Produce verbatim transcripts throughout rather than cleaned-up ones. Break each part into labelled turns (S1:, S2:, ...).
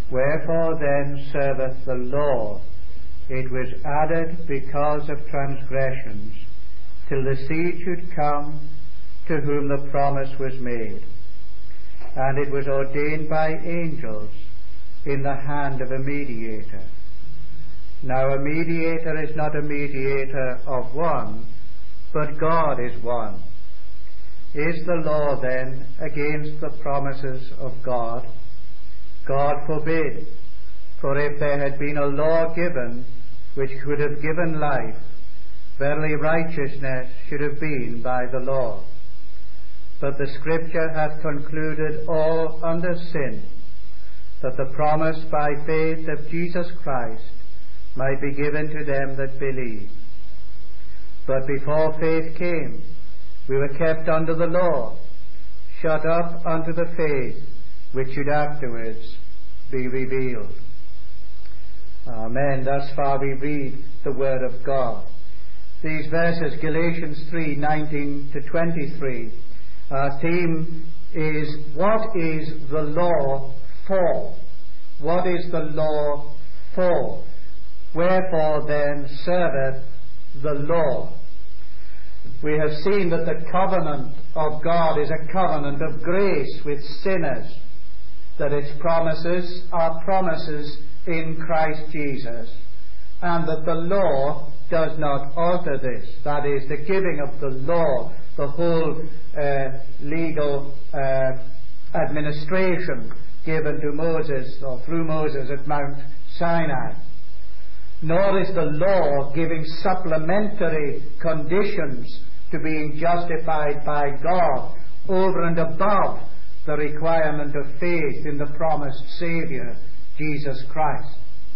S1: Wherefore then serveth the law? It was added because of transgressions, till the seed should come to whom the promise was made. And it was ordained by angels in the hand of a mediator. Now a mediator is not a mediator of one, but God is one. Is the law then against the promises of God? God forbid. For if there had been a law given which could have given life, verily righteousness should have been by the law. But the Scripture hath concluded all under sin, that the promise by faith of Jesus Christ might be given to them that believe. But before faith came, we were kept under the law, shut up unto the faith which should afterwards be revealed. Amen. Thus far we read the Word of God. These verses, Galatians three, nineteen to twenty-three, our theme is, what is the law for? What is the law for? Wherefore then serveth the law? We have seen that the covenant of God is a covenant of grace with sinners, that its promises are promises in Christ Jesus, and that the law does not alter this. That is, the giving of the law, the whole uh, legal uh, administration given to Moses, or through Moses at Mount Sinai. Nor is the law giving supplementary conditions to being justified by God over and above the requirement of faith in the promised Saviour, Jesus Christ.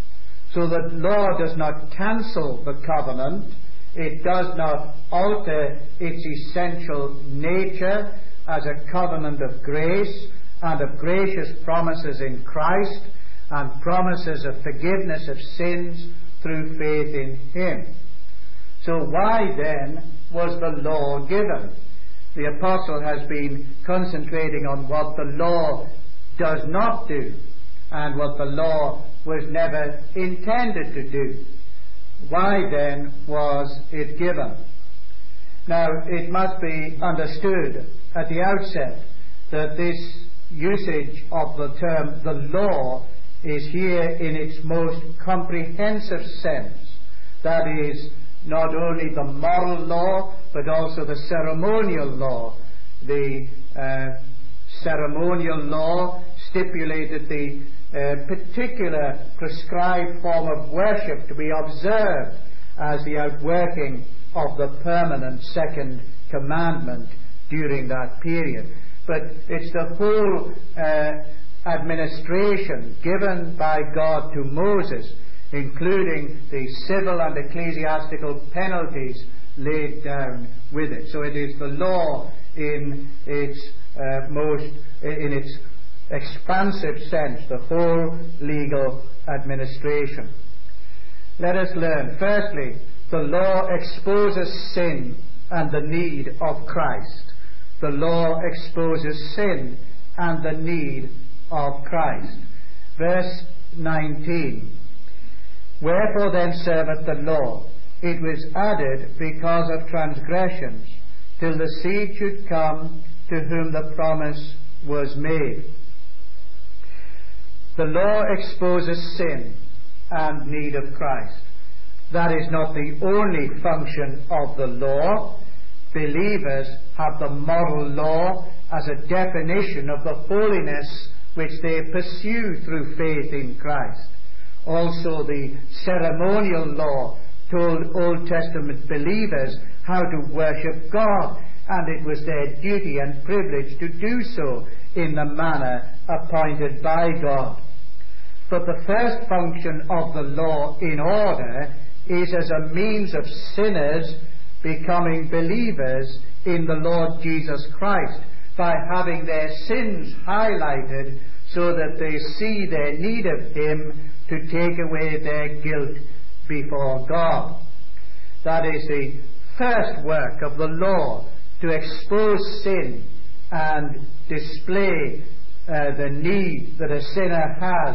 S1: So that law does not cancel the covenant, it does not alter its essential nature as a covenant of grace and of gracious promises in Christ and promises of forgiveness of sins through faith in Him. So why then was the law given? The apostle has been concentrating on what the law does not do and what the law was never intended to do. Why then was it given? Now, it must be understood at the outset that this usage of the term the law is here in its most comprehensive sense. That is, not only the moral law, but also the ceremonial law. The uh, ceremonial law stipulated the uh, particular prescribed form of worship to be observed as the outworking of the permanent second commandment during that period. But it's the whole uh, administration given by God to Moses, including the civil and ecclesiastical penalties laid down with it. So it is the law in its uh, most, in its expansive sense, the whole legal administration. Let us learn. Firstly, the law exposes sin and the need of Christ. The law exposes sin and the need of Christ. Verse nineteen. Wherefore then serveth the law? It was added because of transgressions, till the seed should come to whom the promise was made. The law exposes sin and need of Christ. That is not the only function of the law. Believers have the moral law as a definition of the holiness which they pursue through faith in Christ. Also, the ceremonial law told Old Testament believers how to worship God, and it was their duty and privilege to do so in the manner appointed by God. But the first function of the law in order is as a means of sinners becoming believers in the Lord Jesus Christ, by having their sins highlighted so that they see their need of Him to take away their guilt before God. That is the first work of the law, to expose sin and display uh, the need that a sinner has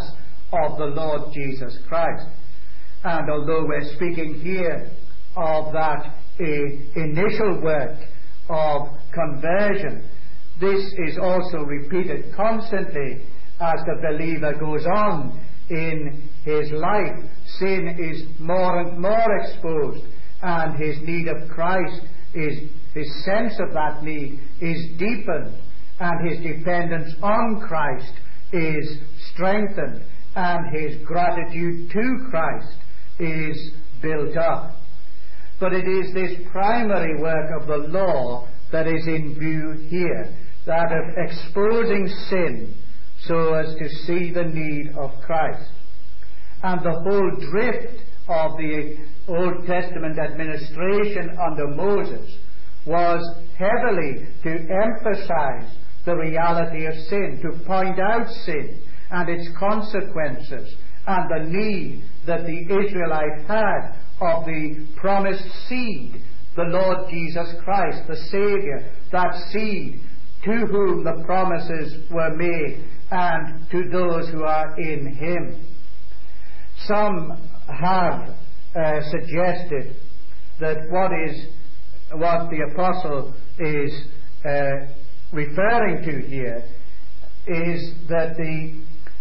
S1: of the Lord Jesus Christ. And although we're speaking here of that uh, initial work of conversion, this is also repeated constantly as the believer goes on in his life. Sin is more and more exposed, and his need of Christ is, his sense of that need is deepened, and his dependence on Christ is strengthened, and his gratitude to Christ is built up. But it is this primary work of the law that is in view here, that of exposing sin so as to see the need of Christ. And the whole drift of the Old Testament administration under Moses was heavily to emphasize the reality of sin, to point out sin and its consequences, and the need that the Israelites had of the promised seed, the Lord Jesus Christ, the Saviour, that seed to whom the promises were made, and to those who are in him. Some have uh, suggested that what is what the apostle is uh, referring to here is that the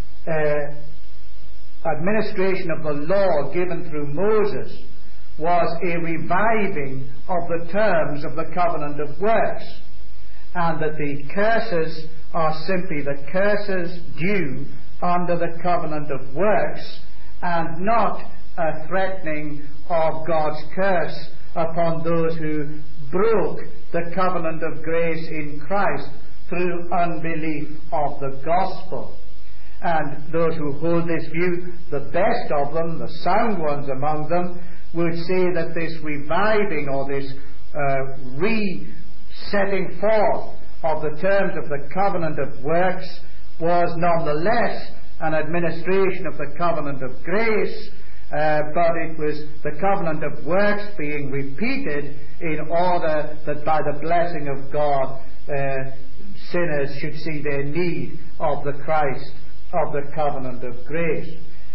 S1: uh, administration of the law given through Moses was a reviving of the terms of the covenant of works, and that the curses are simply the curses due under the covenant of works, and not a threatening of God's curse upon those who broke the covenant of grace in Christ through unbelief of the gospel. And those who hold this view, the best of them, the sound ones among them, would say that this reviving or this uh, re-setting forth of the terms of the covenant of works was nonetheless an administration of the covenant of grace, uh, but it was the covenant of works being repeated in order that by the blessing of God uh, sinners should see their need of the Christ of the covenant of grace.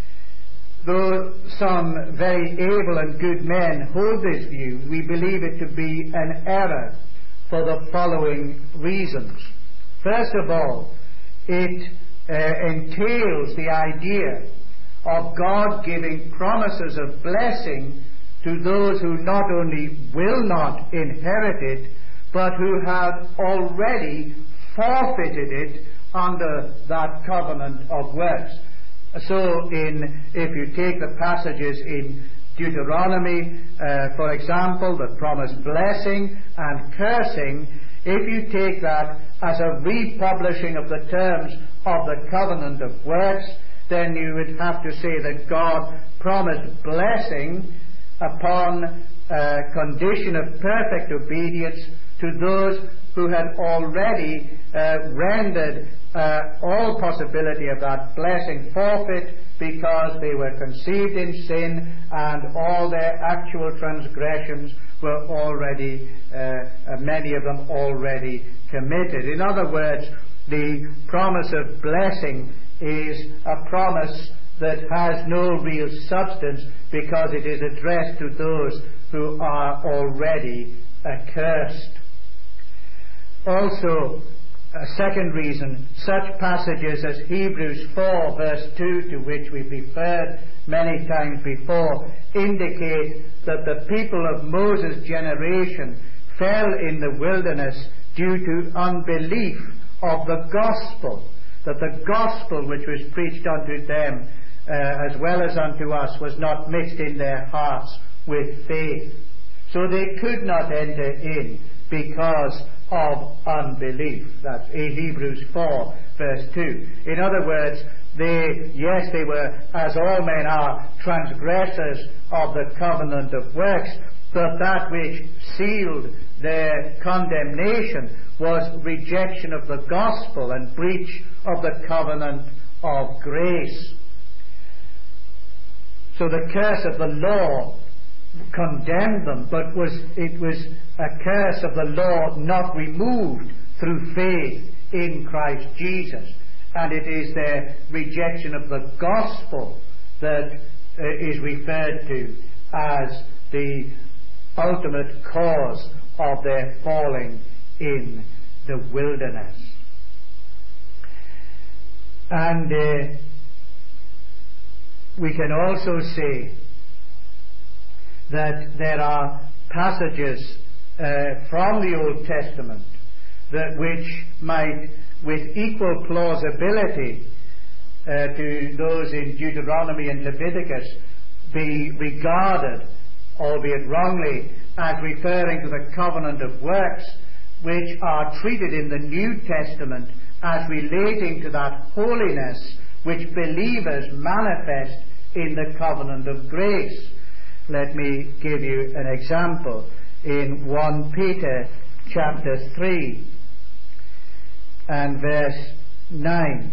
S1: Though some very able and good men hold this view, we believe it to be an error for the following reasons. First of all, it uh, entails the idea of God giving promises of blessing to those who not only will not inherit it, but who have already forfeited it under that covenant of works. So in, if you take the passages in Deuteronomy, uh, for example, the promised blessing and cursing, if you take that as a republishing of the terms of the covenant of works, then you would have to say that God promised blessing upon uh, condition of perfect obedience to those who had already uh, rendered uh, all possibility of that blessing forfeit, because they were conceived in sin and all their actual transgressions were already, uh, many of them already committed. In other words, the promise of blessing is a promise that has no real substance, because it is addressed to those who are already accursed. Also, a second reason, such passages as Hebrews four verse two, to which we've referred many times before, indicate that the people of Moses' generation fell in the wilderness due to unbelief of the gospel, that the gospel which was preached unto them uh, as well as unto us was not mixed in their hearts with faith. So they could not enter in because of unbelief. That's Hebrews four verse two. In other words, they, yes, they were, as all men are, transgressors of the covenant of works, but that which sealed their condemnation was rejection of the gospel and breach of the covenant of grace. So the curse of the law condemned them, but was it was a curse of the law not removed through faith in Christ Jesus. and it is their rejection of the gospel that uh, is referred to as the ultimate cause of their falling in the wilderness. And uh, we can also say that there are passages uh, from the Old Testament that which might, with equal plausibility uh, to those in Deuteronomy and Leviticus, be regarded, albeit wrongly, as referring to the covenant of works, which are treated in the New Testament as relating to that holiness which believers manifest in the covenant of grace. Let me give you an example in First Peter chapter three and verse nine.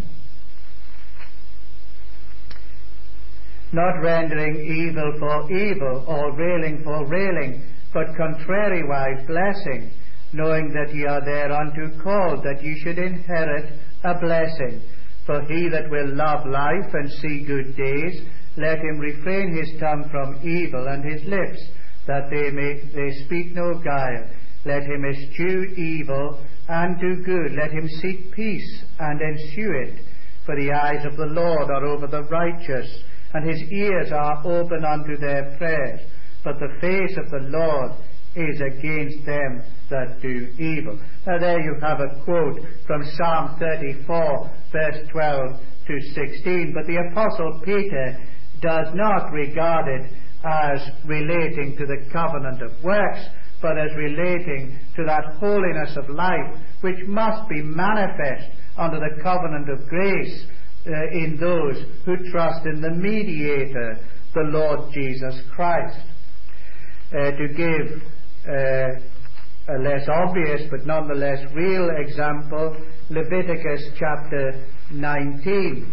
S1: Not rendering evil for evil, or railing for railing, but contrariwise blessing, knowing that ye are thereunto called, that ye should inherit a blessing. For he that will love life and see good days, let him refrain his tongue from evil, and his lips, that they may they speak no guile. Let him eschew evil, and do good. Let him seek peace, and ensue it. For the eyes of the Lord are over the righteous, and his ears are open unto their prayers. But the face of the Lord is against them that do evil. Now there you have a quote from Psalm thirty-four, verse twelve to sixteen. But the Apostle Peter does not regard it as relating to the covenant of works, but as relating to that holiness of life which must be manifest under the covenant of grace uh, in those who trust in the mediator, the Lord Jesus Christ. Uh, to give uh, a less obvious but nonetheless real example, Leviticus chapter nineteen.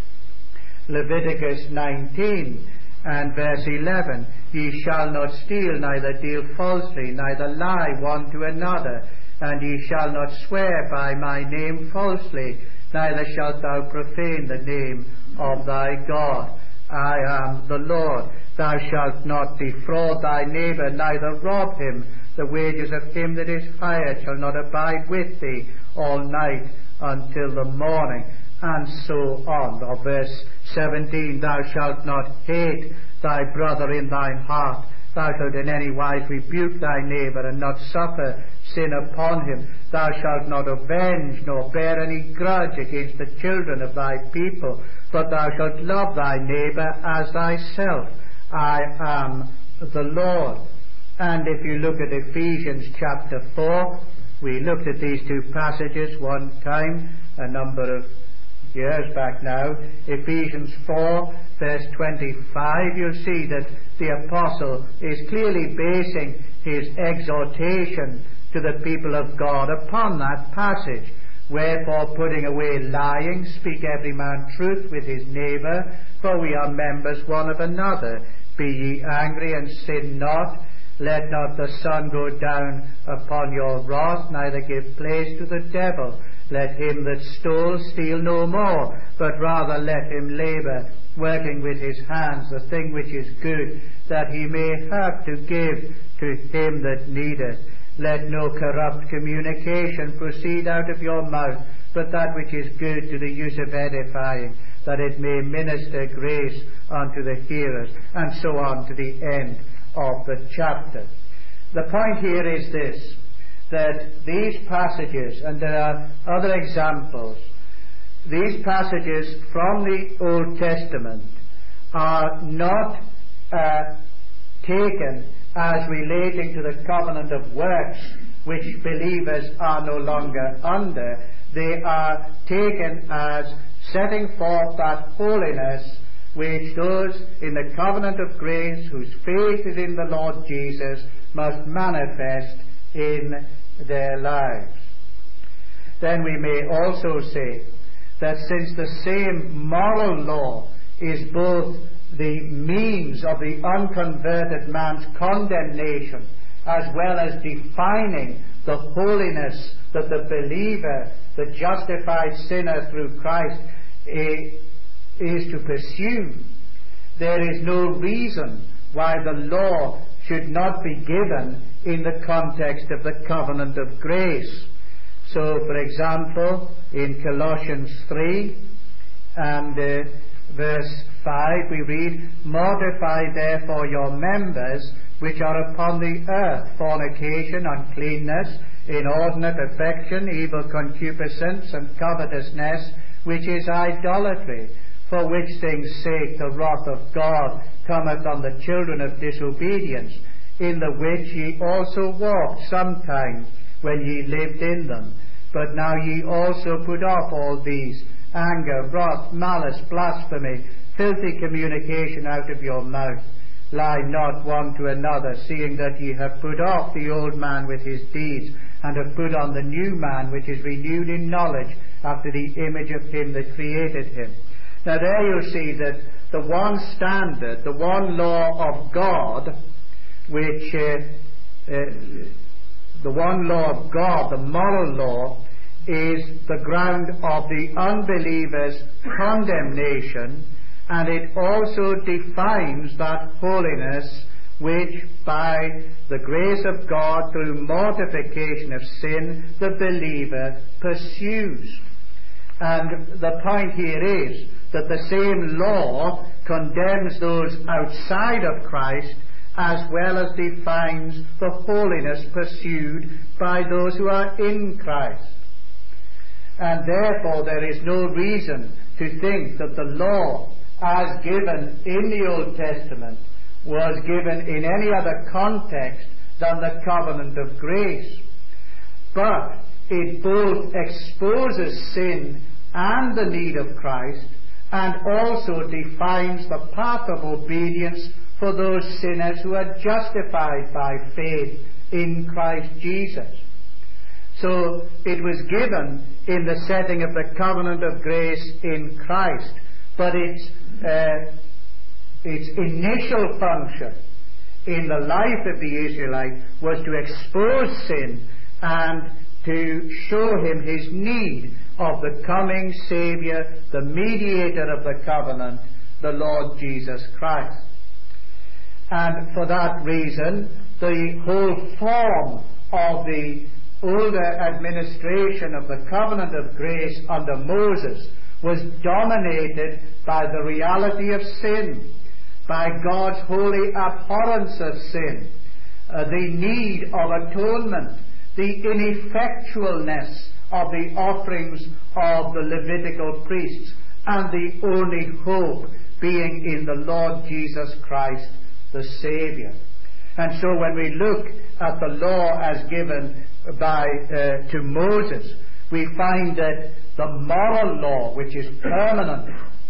S1: Leviticus nineteen and verse eleven. Ye shall not steal, neither deal falsely, neither lie one to another, and ye shall not swear by my name falsely, neither shalt thou profane the name of thy God. I am the Lord. Thou shalt not defraud thy neighbour, neither rob him. The wages of him that is hired shall not abide with thee all night until the morning. And so on. Or verse seventeen, thou shalt not hate thy brother in thine heart. Thou shalt in any wise rebuke thy neighbour, and not suffer sin upon him. Thou shalt not avenge, nor bear any grudge against the children of thy people, but thou shalt love thy neighbour as thyself. I am the Lord. And if you look at Ephesians chapter four, we looked at these two passages one time, a number of years back now. Ephesians four, verse twenty-five, you'll see that the apostle is clearly basing his exhortation to the people of God upon that passage. Wherefore, putting away lying, speak every man truth with his neighbour, for we are members one of another. Be ye angry, and sin not. Let not the sun go down upon your wrath, neither give place to the devil. Let him that stole steal no more, but rather let him labour, working with his hands the thing which is good, that he may have to give to him that needeth. Let no corrupt communication proceed out of your mouth, but that which is good to the use of edifying, that it may minister grace unto the hearers, and so on to the end of the chapter. The point here is this, that these passages, and there are other examples, these passages from the Old Testament are not uh, taken as relating to the covenant of works which believers are no longer under. They are taken as setting forth that holiness which those in the covenant of grace whose faith is in the Lord Jesus must manifest in their lives. Then we may also say that since the same moral law is both the means of the unconverted man's condemnation as well as defining the holiness that the believer the justified sinner through Christ, is to pursue. There is no reason why the law should not be given in the context of the covenant of grace. So, for example, in Colossians three and uh, verse five we read, "Mortify therefore your members which are upon the earth, fornication, uncleanness, inordinate affection, evil concupiscence, and covetousness, which is idolatry, for which things' sake the wrath of God cometh on the children of disobedience, in the which ye also walked sometime when ye lived in them. But now ye also put off all these, anger, wrath, malice, blasphemy, filthy communication out of your mouth. Lie not one to another, seeing that ye have put off the old man with his deeds, and have put on the new man, which is renewed in knowledge after the image of him that created him." Now there you see that the one standard, the one law of God, which uh, uh, the one law of God, the moral law, is the ground of the unbeliever's condemnation, and it also defines that holiness which, by the grace of God, through mortification of sin, the believer pursues. And the point here is that the same law condemns those outside of Christ, as well as defines the holiness pursued by those who are in Christ. And therefore there is no reason to think that the law, as given in the Old Testament, was given in any other context than the covenant of grace. But it both exposes sin and the need of Christ, and also defines the path of obedience for those sinners who are justified by faith in Christ Jesus. So it was given in the setting of the covenant of grace in Christ, but its uh, its initial function in the life of the Israelite was to expose sin and to show him his need of the coming Saviour, the mediator of the covenant, the Lord Jesus Christ. And for that reason, the whole form of the older administration of the covenant of grace under Moses was dominated by the reality of sin, by God's holy abhorrence of sin, uh, the need of atonement, the ineffectualness of the offerings of the Levitical priests, and the only hope being in the Lord Jesus Christ, the Saviour. And so when we look at the law as given by uh, to Moses, we find that the moral law, which is permanent,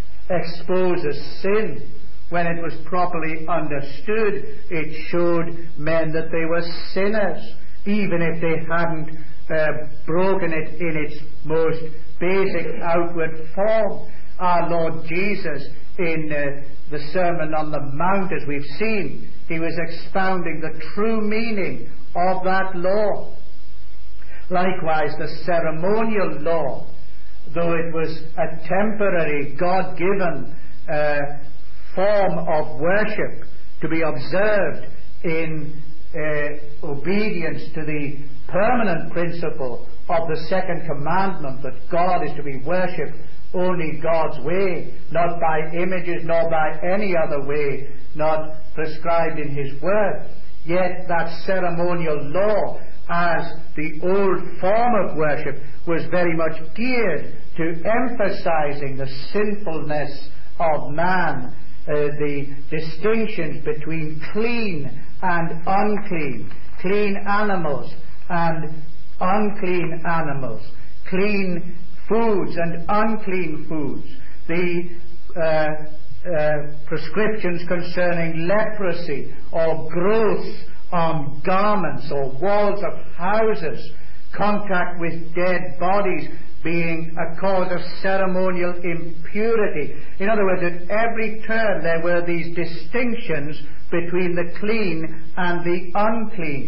S1: exposes sin. When it was properly understood, it showed men that they were sinners, even if they hadn't uh, broken it in its most basic outward form. Our Lord Jesus, in uh, the Sermon on the Mount, as we've seen, he was expounding the true meaning of that law. Likewise, the ceremonial law, though it was a temporary, God-given uh, form of worship to be observed in uh, obedience to the permanent principle of the second commandment, that God is to be worshipped only God's way, not by images, nor by any other way, not prescribed in His Word. Yet that ceremonial law, as the old form of worship, was very much geared to emphasizing the sinfulness of man, uh, the distinctions between clean and unclean, clean animals and unclean animals, clean foods and unclean foods, the uh, uh, prescriptions concerning leprosy or growth on garments or walls of houses, contact with dead bodies being a cause of ceremonial impurity. In other words, at every turn there were these distinctions between the clean and the unclean.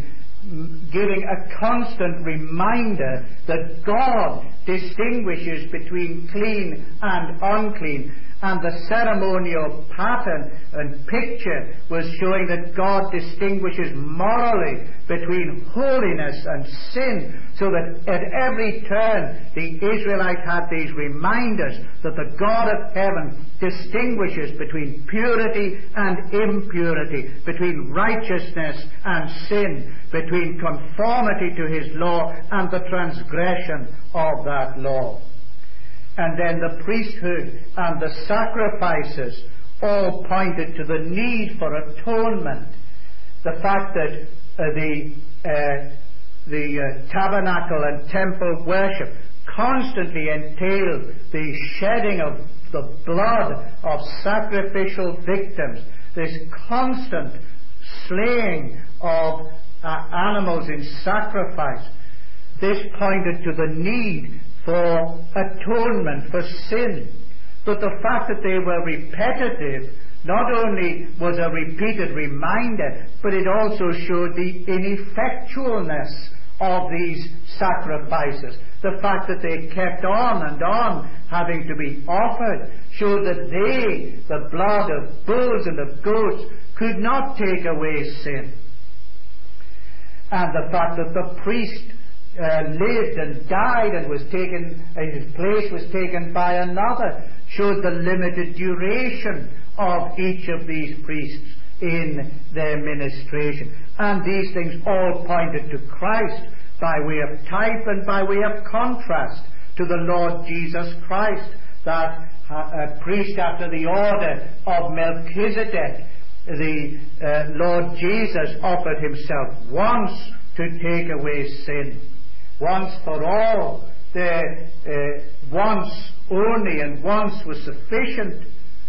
S1: giving a constant reminder that God distinguishes between clean and unclean. And the ceremonial pattern and picture was showing that God distinguishes morally between holiness and sin, so that at every turn the Israelites had these reminders that the God of heaven distinguishes between purity and impurity, between righteousness and sin, between conformity to his law and the transgression of that law. And then the priesthood and the sacrifices all pointed to the need for atonement. The fact that uh, the uh, the uh, tabernacle and temple worship constantly entailed the shedding of the blood of sacrificial victims, this constant slaying of uh, animals in sacrifice. This pointed to the need for atonement for sin. But the fact that they were repetitive not only was a repeated reminder, but it also showed the ineffectualness of these sacrifices. The fact that they kept on and on having to be offered showed that they, the blood of bulls and of goats, could not take away sin. And the fact that the priest Uh, lived and died and was taken, uh, his place was taken by another, showed the limited duration of each of these priests in their ministration. And these things all pointed to Christ by way of type and by way of contrast to the Lord Jesus Christ, that uh, priest after the order of Melchizedek. The uh, Lord Jesus offered himself once to take away sin. Once for all, the uh, once only, and once was sufficient.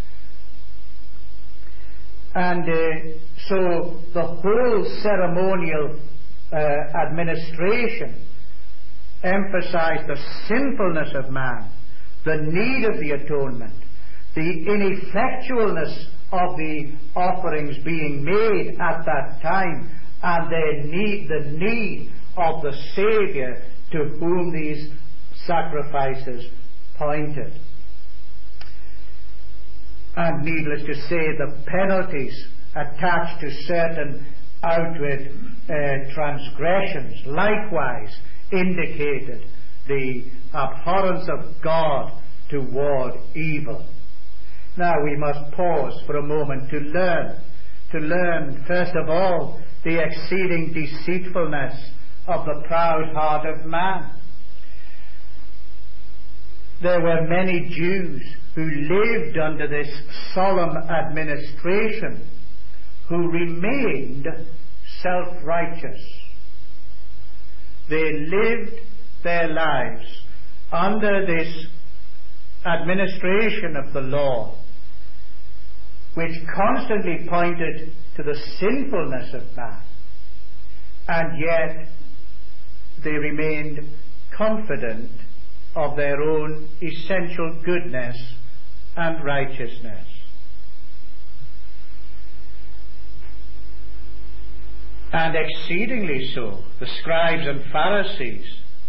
S1: And uh, so the whole ceremonial uh, administration emphasized the sinfulness of man, the need of the atonement, the ineffectualness of the offerings being made at that time, and their need, the need of the Saviour to whom these sacrifices pointed. And needless to say, the penalties attached to certain outward uh, transgressions likewise indicated the abhorrence of God toward evil. Now we must pause for a moment to learn, to learn first of all the exceeding deceitfulness of the proud heart of man. There were many Jews who lived under this solemn administration who remained self-righteous. They lived their lives under this administration of the law, which constantly pointed to the sinfulness of man, and yet they remained confident of their own essential goodness and righteousness. And exceedingly so, the scribes and Pharisees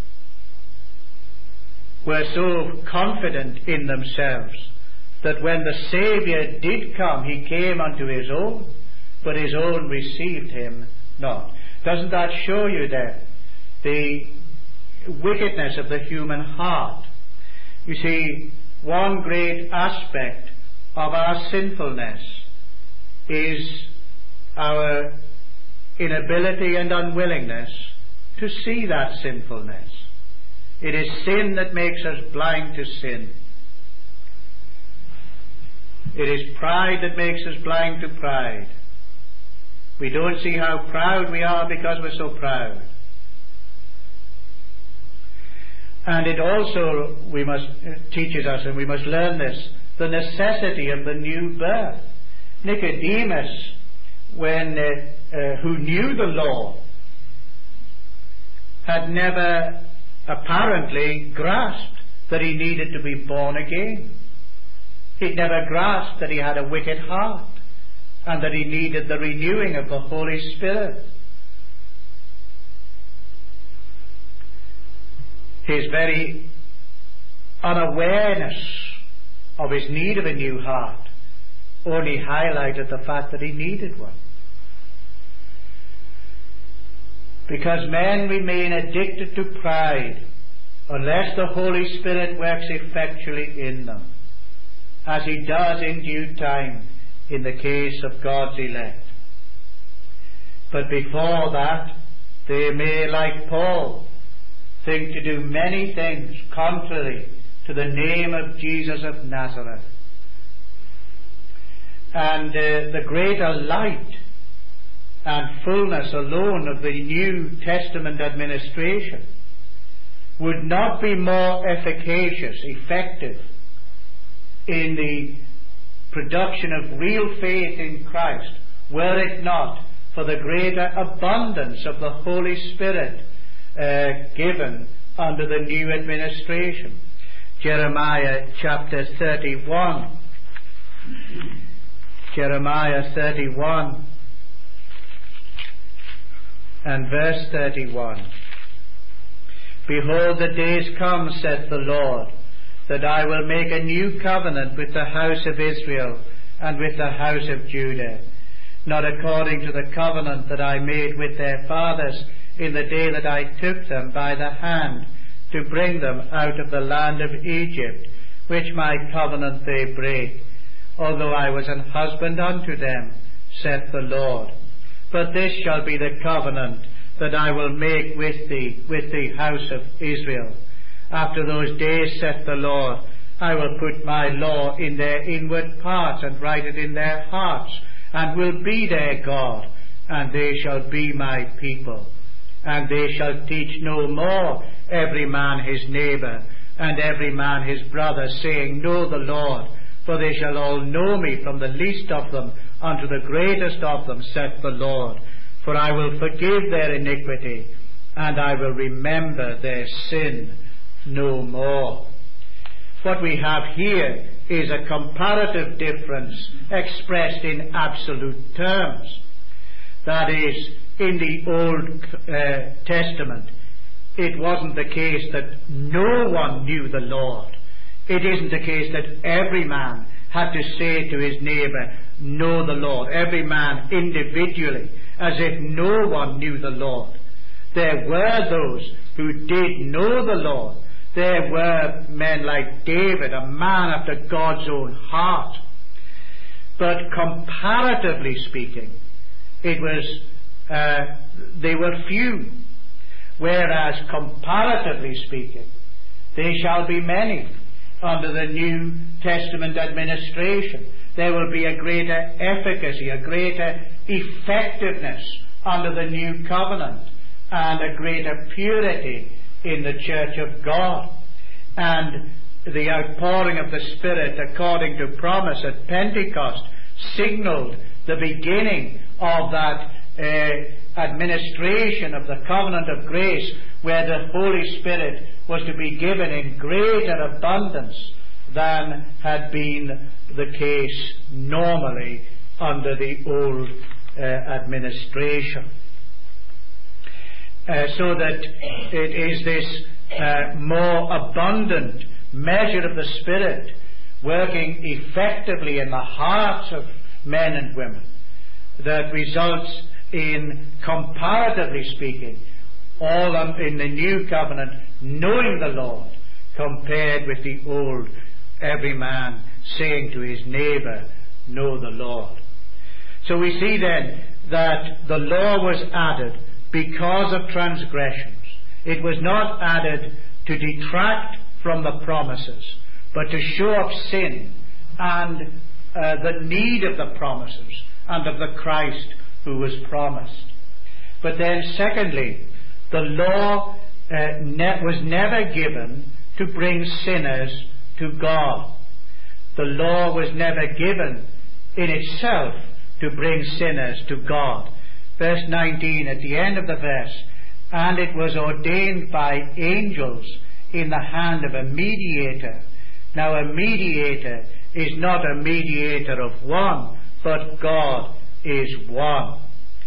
S1: were so confident in themselves that when the Saviour did come, he came unto his own, but his own received him not. Doesn't that show you then the wickedness of the human heart? You see, one great aspect of our sinfulness is our inability and unwillingness to see that sinfulness. It is sin that makes us blind to sin. It is pride that makes us blind to pride. We don't see how proud we are because we're so proud. And it also, we must, uh, teaches us, and we must learn this, the necessity of the new birth. Nicodemus, when, uh, uh, who knew the law, had never apparently grasped that he needed to be born again. He'd never grasped that he had a wicked heart and that he needed the renewing of the Holy Spirit.
S2: his very unawareness of his need of a new heart only highlighted the fact that he needed one. Because men remain addicted to pride unless the Holy Spirit works effectually in them, as he does in due time in the case of God's elect. But before that, they may, like Paul, think to do many things contrary to the name of Jesus of Nazareth. And uh, the greater light and fullness alone of the New Testament administration would not be more efficacious, effective in the production of real faith in Christ, were it not for the greater abundance of the Holy Spirit uh, given under the new administration. Jeremiah chapter thirty-one. Jeremiah thirty-one and verse thirty-one. Behold, the days come, saith the Lord, that I will make a new covenant with the house of Israel and with the house of Judah, not according to the covenant that I made with their fathers in the day that I took them by the hand to bring them out of the land of Egypt, which my covenant they break, although I was an husband unto them, saith the Lord. But this shall be the covenant that I will make with thee, with the house of Israel. After those days, saith the Lord, I will put my law in their inward parts, and write it in their hearts, and will be their God, and they shall be my people. And they shall teach no more every man his neighbour, and every man his brother, saying, Know the Lord, for they shall all know me, from the least of them unto the greatest of them, saith the Lord. For I will forgive their iniquity, and I will remember their sin no more. What we have here is a comparative difference expressed in absolute terms. That is, in the Old uh, Testament, it wasn't the case that no one knew the Lord. It isn't the case that every man had to say to his neighbour, Know the Lord. Every man individually, as if no one knew the Lord. There were those who did know the Lord. There were men like David, a man after God's own heart. But comparatively speaking, it was uh, they were few. Whereas comparatively speaking, they shall be many under the New Testament administration. There will be a greater efficacy, a greater effectiveness under the new covenant, and a greater purity in the church of God. And the outpouring of the Spirit, according to promise at Pentecost, signaled the beginning of that uh, administration of the covenant of grace, where the Holy Spirit was to be given in greater abundance than had been the case normally under the old uh, administration. Uh, so that it is this uh, more abundant measure of the Spirit working effectively in the hearts of men and women that results in, comparatively speaking, all in the new covenant knowing the Lord, compared with the old, every man saying to his neighbour, Know the Lord. So we see then that the law was added because of transgressions. It was not added to detract from the promises, but to show up sin and uh, the need of the promises and of the Christ who was promised. But then secondly, the law uh, ne- was never given to bring sinners to God. The law was never given in itself to bring sinners to God. Verse nineteen, at the end of the verse, and it was ordained by angels in the hand of a mediator. Now a mediator is not a mediator of one, but God is one.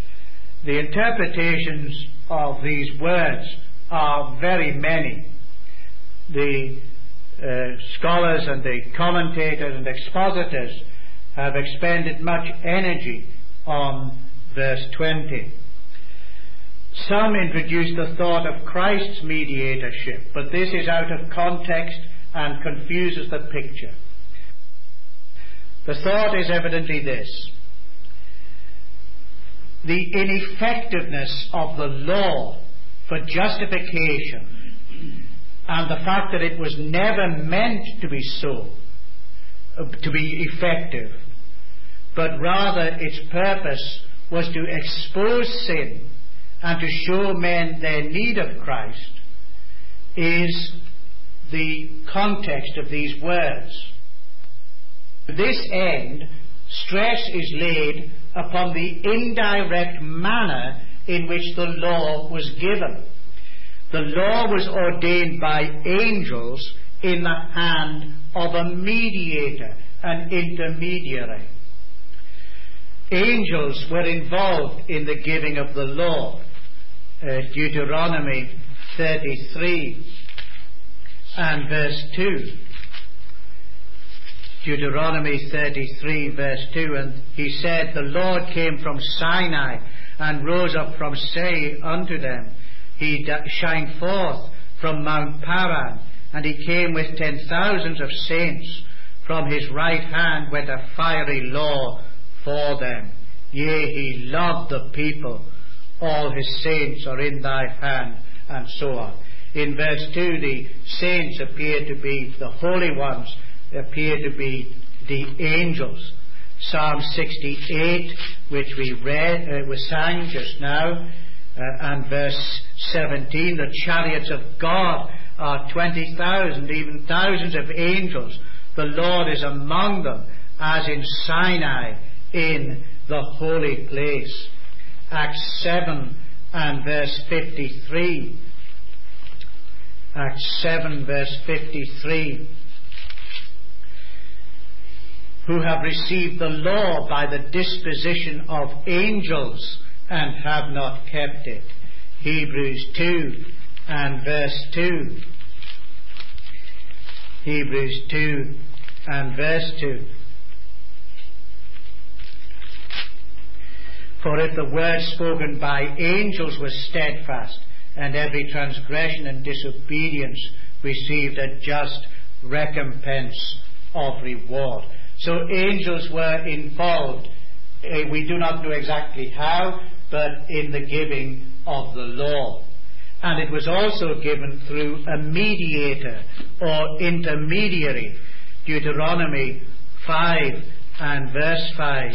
S2: The interpretations of these words are very many. the uh, scholars and the commentators and expositors have expended much energy on verse twenty. Some introduce the thought of Christ's mediatorship, but this is out of context and confuses the picture. The thought is evidently this: the ineffectiveness of the law for justification, and the fact that it was never meant to be so, to be effective, but rather its purpose was to expose sin and to show men their need of Christ, is the context of these words. To this end, stress is laid upon the indirect manner in which the law was given. The law was ordained by angels in the hand of a mediator, an intermediary. Angels were involved in the giving of the law. Uh, Deuteronomy thirty-three and verse two. Deuteronomy thirty-three verse two, and he said, "The Lord came from Sinai and rose up from Seir unto them. He shined forth from Mount Paran, and he came with ten thousands of saints. From his right hand went a fiery law for them. Yea, he loved the people. All his saints are in thy hand," and so on. In verse two, the saints appear to be the holy ones, appear to be the angels. Psalm sixty-eight, which we read, uh, was sang just now, uh, and verse seventeen, "The chariots of God are twenty thousand, even thousands of angels. The Lord is among them, as in Sinai, in the holy place." Acts seven and verse fifty-three. Acts seven verse fifty-three. "Who have received the law by the disposition of angels and have not kept it." Hebrews two and verse two. Hebrews two and verse two. "For if the word spoken by angels was steadfast, and every transgression and disobedience received a just recompense of reward." So angels were involved, uh, we do not know exactly how, but in the giving of the law. And it was also given through a mediator or intermediary. Deuteronomy five and verse five.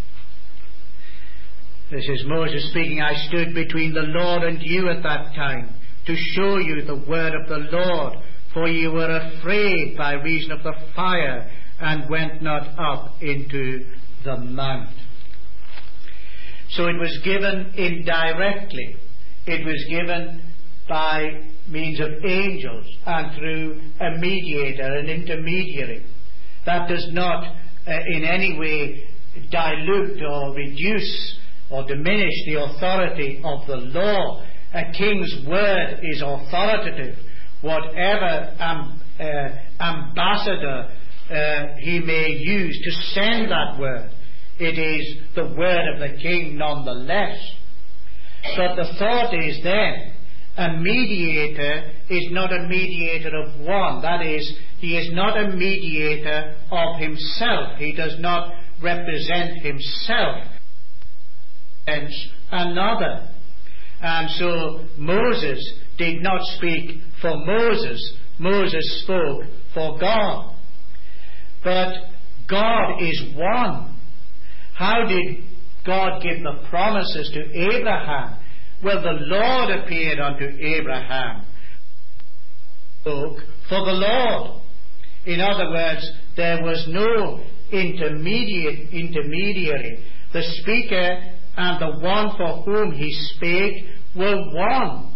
S2: This is Moses speaking. "I stood between the Lord and you at that time, to show you the word of the Lord, for you were afraid by reason of the fire, and went not up into the mount." So it was given indirectly. It was given by means of angels and through a mediator, an intermediary. That does not uh, in any way dilute or reduce or diminish the authority of the law. A king's word is authoritative. Whatever um, uh, ambassador uh, he may use to send that word, it is the word of the king nonetheless. But the thought is then, a mediator is not a mediator of one. That is, he is not a mediator of himself. He does not represent himself. Another. And so Moses did not speak for Moses. Moses spoke for God. But God is one. How did God give the promises to Abraham? Well, the Lord appeared unto Abraham, spoke for the Lord. In other words, there was no intermediate intermediary. The speaker and the one for whom he spake were one.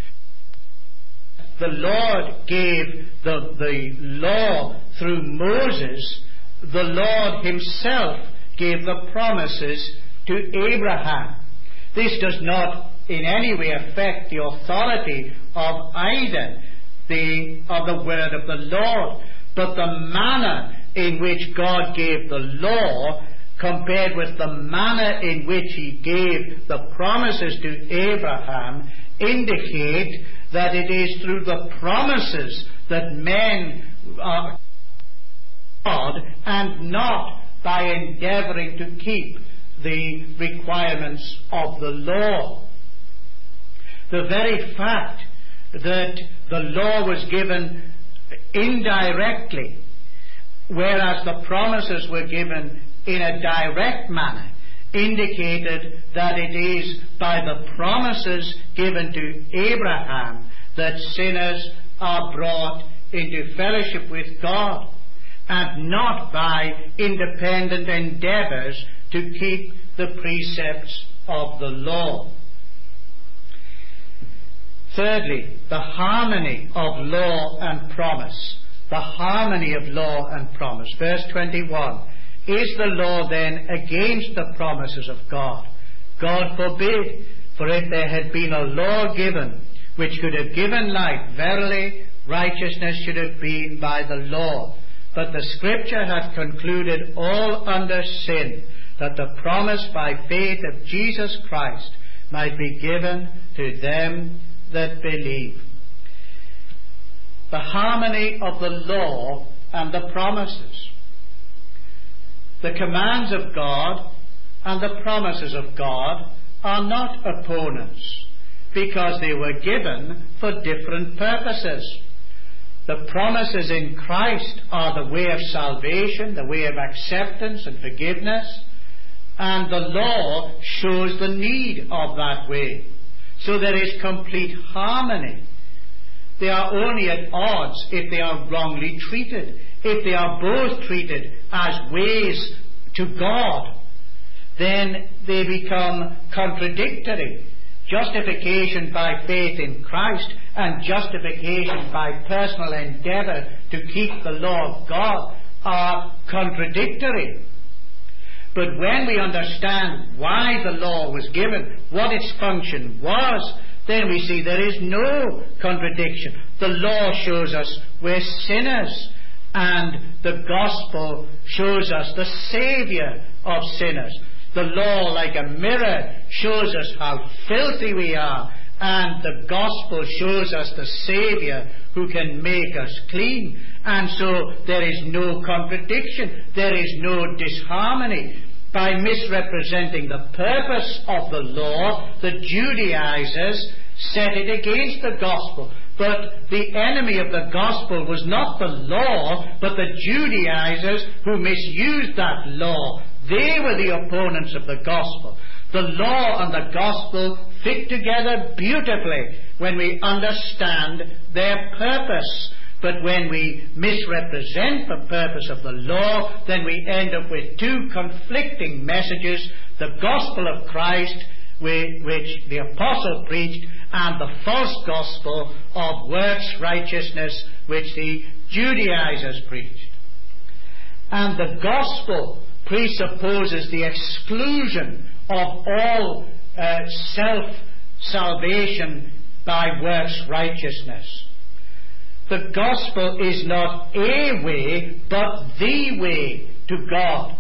S2: The Lord gave the, the law through Moses. The Lord himself gave the promises to Abraham. This does not in any way affect the authority of either the, of the word of the Lord. But the manner in which God gave the law, compared with the manner in which he gave the promises to Abraham, indicate that it is through the promises that men are God, and not by endeavouring to keep the requirements of the law. The very fact that the law was given indirectly, whereas the promises were given in a direct manner, indicated that it is by the promises given to Abraham that sinners are brought into fellowship with God, and not by independent endeavours to keep the precepts of the law. Thirdly, the harmony of law and promise. The harmony of law and promise. Verse twenty-one. Is the law then against the promises of God? God forbid. For if there had been a law given which could have given life, verily righteousness should have been by the law. But the Scripture hath concluded all under sin, that the promise by faith of Jesus Christ might be given to them that believe. The harmony of the law and the promises. The commands of God and the promises of God are not opponents, because they were given for different purposes. The promises in Christ are the way of salvation, the way of acceptance and forgiveness, and the law shows the need of that way. So there is complete harmony. They are only at odds if they are wrongly treated. If they are both treated as ways to God, then they become contradictory. Justification by faith in Christ and justification by personal endeavour to keep the law of God are contradictory. But when we understand why the law was given, what its function was, then we see there is no contradiction. The law shows us we're sinners, and the gospel shows us the Saviour of sinners. The law, like a mirror, shows us how filthy we are, and the gospel shows us the Saviour who can make us clean. And so there is no contradiction, there is no disharmony. By misrepresenting the purpose of the law, the Judaizers set it against the gospel. But the enemy of the gospel was not the law, but the Judaizers who misused that law. They were the opponents of the gospel. The law and the gospel fit together beautifully when we understand their purpose. But when we misrepresent the purpose of the law, then we end up with two conflicting messages: the gospel of Christ, which the apostle preached, and the false gospel of works righteousness, which the Judaizers preached. And the gospel presupposes the exclusion of all uh, self-salvation by works righteousness. The gospel is not a way, but the way to God.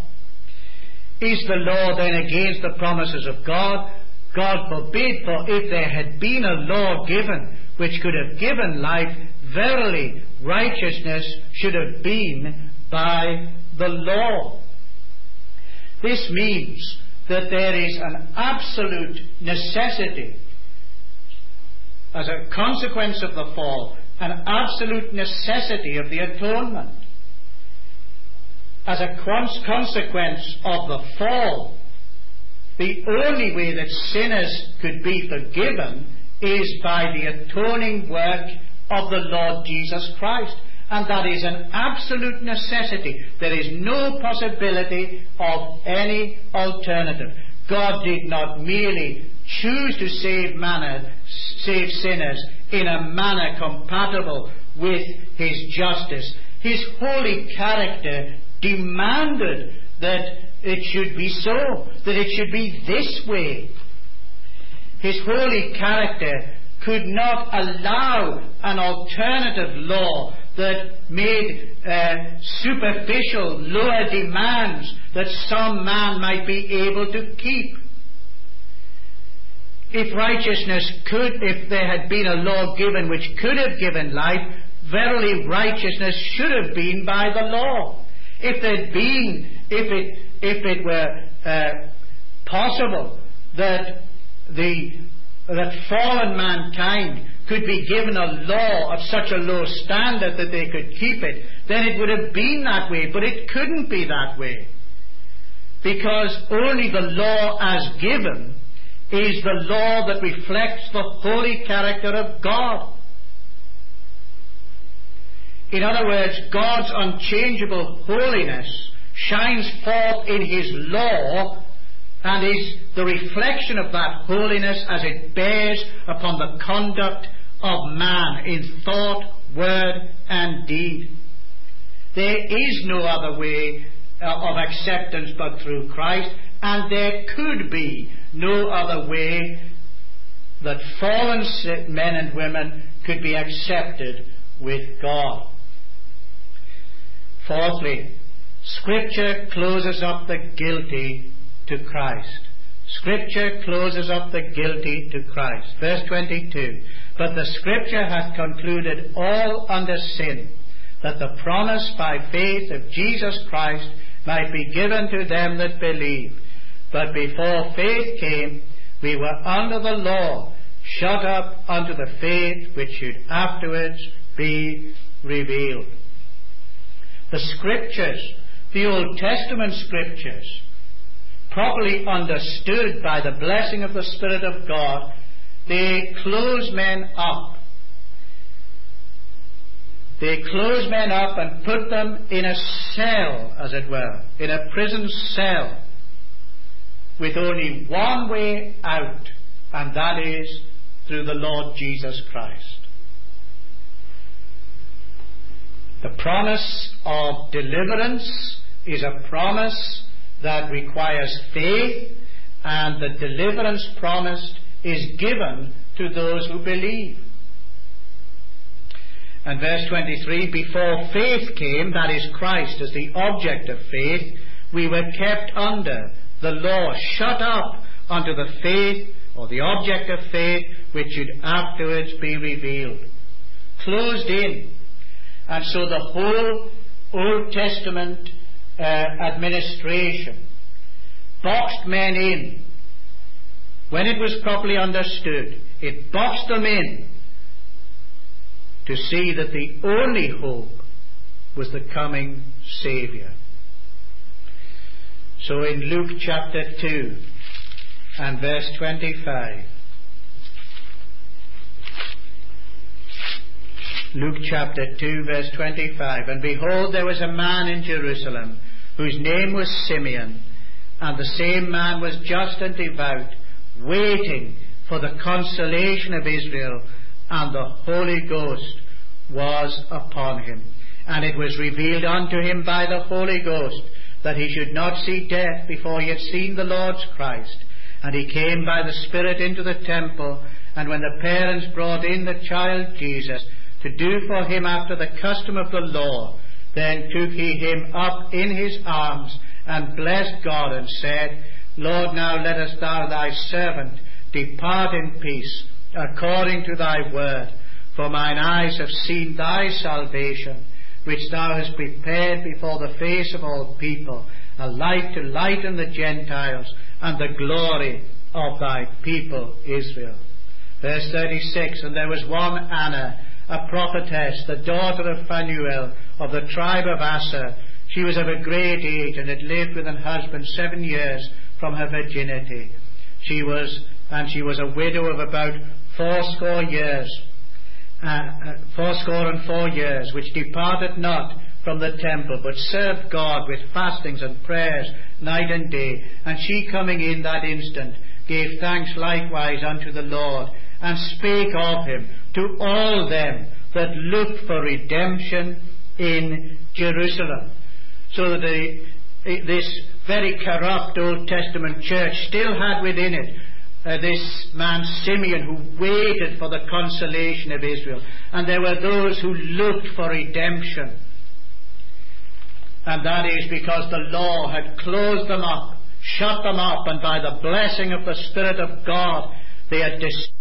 S2: Is the law then against the promises of God? God forbid, for if there had been a law given which could have given life, verily righteousness should have been by the law. This means that there is an absolute necessity, as a consequence of the fall, an absolute necessity of the atonement. As a consequence of the fall, the only way that sinners could be forgiven is by the atoning work of the Lord Jesus Christ. And that is an absolute necessity. There is no possibility of any alternative. God did not merely choose to save manner, save sinners in a manner compatible with His justice. His holy character demanded that it should be so, that it should be this way. His holy character could not allow an alternative law that made uh, superficial, lower demands that some man might be able to keep. If righteousness could, if there had been a law given which could have given life, verily righteousness should have been by the law. If there'd been, if it, if it were uh, possible that the that fallen mankind could be given a law of such a low standard that they could keep it, then it would have been that way. But it couldn't be that way, because only the law as given is the law that reflects the holy character of God. In other words, God's unchangeable holiness shines forth in His law, and is the reflection of that holiness as it bears upon the conduct of man in thought, word, and deed. There is no other way uh, of acceptance but through Christ, and there could be no other way that fallen men and women could be accepted with God. Fourthly, Scripture closes up the guilty to Christ. Scripture closes up the guilty to Christ. Verse twenty-two. But the Scripture hath concluded all under sin, that the promise by faith of Jesus Christ might be given to them that believe. But before faith came, we were under the law, shut up unto the faith which should afterwards be revealed. The Scriptures, the Old Testament Scriptures, properly understood by the blessing of the Spirit of God, they close men up. They close men up and put them in a cell, as it were, in a prison cell, with only one way out, and that is through the Lord Jesus Christ. The promise of deliverance is a promise that requires faith, and the deliverance promised is given to those who believe. And verse twenty-three, before faith came, that is Christ as the object of faith, we were kept under the law, shut up unto the faith, or the object of faith, which should afterwards be revealed. Closed in. And so the whole Old Testament uh, administration boxed men in. When it was properly understood, it boxed them in to see that the only hope was the coming Saviour. So in Luke chapter two and verse twenty-five, Luke chapter two verse twenty-five, and behold, there was a man in Jerusalem whose name was Simeon, and the same man was just and devout, waiting for the consolation of Israel, and the Holy Ghost was upon him. And it was revealed unto him by the Holy Ghost that he should not see death before he had seen the Lord's Christ. And he came by the Spirit into the temple, and when the parents brought in the child Jesus to do for him after the custom of the law, then took he him up in his arms, and blessed God, and said, Lord, now lettest thou thy servant depart in peace, according to thy word. For mine eyes have seen thy salvation, which thou hast prepared before the face of all people, a light to lighten the Gentiles, and the glory of thy people Israel. Verse thirty-six, and there was one Anna, a prophetess, the daughter of Phanuel, of the tribe of Asher. She was of a great age, and had lived with an husband seven years from her virginity. She was, and she was a widow of about fourscore years, uh, uh, fourscore and four years, which departed not from the temple, but served God with fastings and prayers night and day. And she, coming in that instant, gave thanks likewise unto the Lord, and spake of him to all them that looked for redemption in Jerusalem. So that the, this very corrupt Old Testament church still had within it uh, this man Simeon, who waited for the consolation of Israel. And there were those who looked for redemption. And that is because the law had closed them up, shut them up, and by the blessing of the Spirit of God, they had dis-